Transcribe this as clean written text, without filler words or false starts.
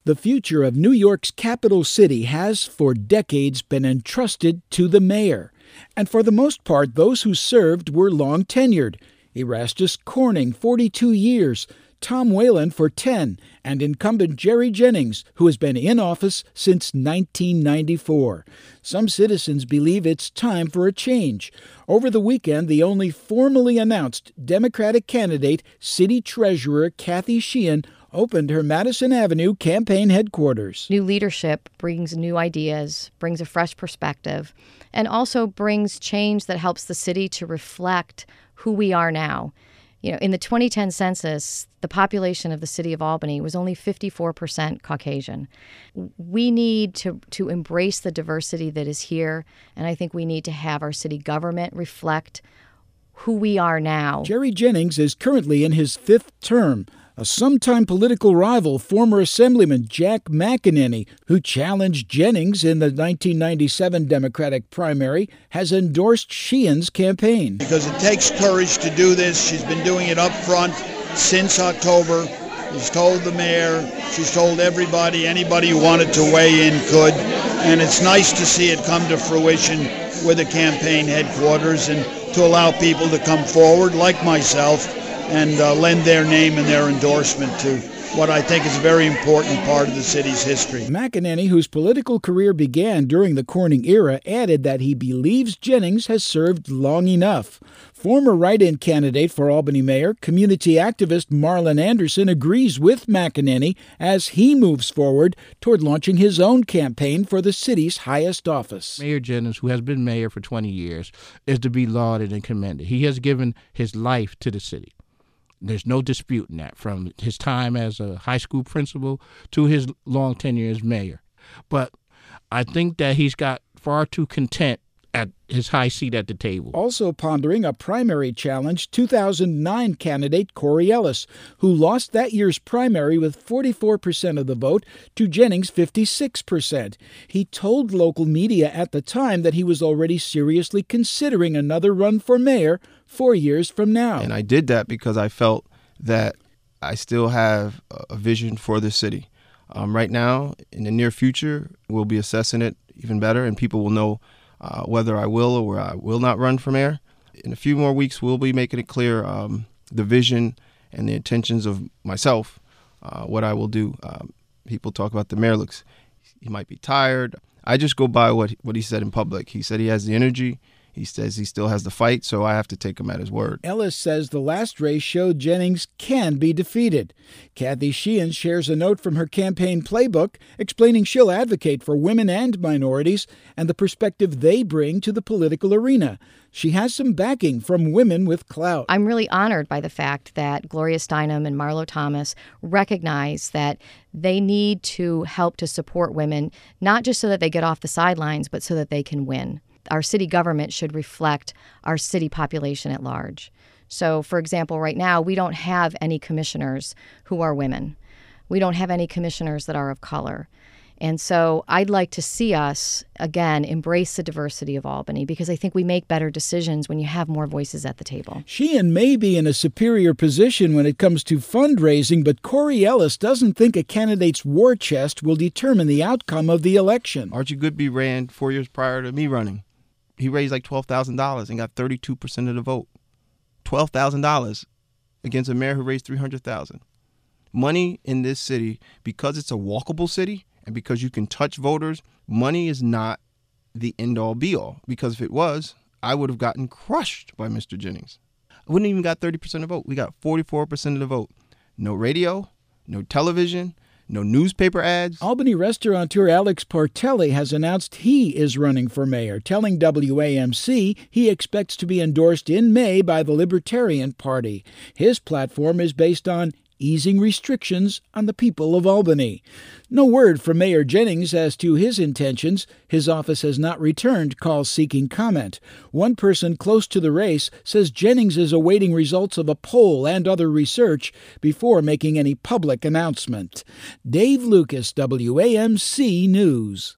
The future of New York's capital city has, for decades, been entrusted to the mayor. And for the most part, those who served were long tenured. Erastus Corning, 42 years, Tom Whalen for 10, and incumbent Jerry Jennings, who has been in office since 1994. Some citizens believe it's time for a change. Over the weekend, the only formally announced Democratic candidate, City Treasurer Kathy Sheehan, opened her Madison Avenue campaign headquarters. New leadership brings new ideas, brings a fresh perspective, and also brings change that helps the city to reflect who we are now. You know, in the 2010 census, the population of the city of Albany was only 54% Caucasian. We need to embrace the diversity that is here, and I think we need to have our city government reflect who we are now. Jerry Jennings is currently in his 5th term. A sometime political rival, former Assemblyman Jack McEnany, who challenged Jennings in the 1997 Democratic primary, has endorsed Sheehan's campaign. Because it takes courage to do this. She's been doing it up front since October. She's told the mayor, she's told everybody, anybody who wanted to weigh in could. And it's nice to see it come to fruition with a campaign headquarters and to allow people to come forward, like myself, and lend their name and their endorsement to what I think is a very important part of the city's history. McEnany, whose political career began during the Corning era, added that he believes Jennings has served long enough. Former write-in candidate for Albany mayor, community activist Marlon Anderson, agrees with McEnany as he moves forward toward launching his own campaign for the city's highest office. Mayor Jennings, who has been mayor for 20 years, is to be lauded and commended. He has given his life to the city. There's no disputing that, from his time as a high school principal to his long tenure as mayor. But I think that he's got far too content at his high seat at the table. Also pondering a primary challenge, 2009 candidate Corey Ellis, who lost that year's primary with 44% of the vote to Jennings' 56%. He told local media at the time that he was already seriously considering another run for mayor 4 years from now. And I did that because I felt that I still have a vision for the city. Right now, in the near future, we'll be assessing it even better, and people will know whether I will or I will not run for mayor. In a few more weeks, we'll be making it clear the vision and the intentions of myself, what I will do. People talk about the mayor looks, he might be tired. I just go by what he said in public. He said he has the energy. He says he still has the fight, so I have to take him at his word. Ellis says the last race showed Jennings can be defeated. Kathy Sheehan shares a note from her campaign playbook explaining she'll advocate for women and minorities and the perspective they bring to the political arena. She has some backing from women with clout. I'm really honored by the fact that Gloria Steinem and Marlo Thomas recognize that they need to help to support women, not just so that they get off the sidelines, but so that they can win. Our city government should reflect our city population at large. So, for example, right now, we don't have any commissioners who are women. We don't have any commissioners that are of color. And so I'd like to see us, again, embrace the diversity of Albany, because I think we make better decisions when you have more voices at the table. Sheehan may be in a superior position when it comes to fundraising, but Corey Ellis doesn't think a candidate's war chest will determine the outcome of the election. Archie Goodby ran 4 years prior to me running. He raised like $12,000 and got 32% of the vote. $12,000 against a mayor who raised $300,000. Money in this city, because it's a walkable city and because you can touch voters, money is not the end-all be-all. Because if it was, I would have gotten crushed by Mr. Jennings. I wouldn't even got 30% of the vote. We got 44% of the vote. No radio, no television, no newspaper ads. Albany restaurateur Alex Portelli has announced he is running for mayor, telling WAMC he expects to be endorsed in May by the Libertarian Party. His platform is based on easing restrictions on the people of Albany. No word from Mayor Jennings as to his intentions. His office has not returned calls seeking comment. One person close to the race says Jennings is awaiting results of a poll and other research before making any public announcement. Dave Lucas, WAMC News.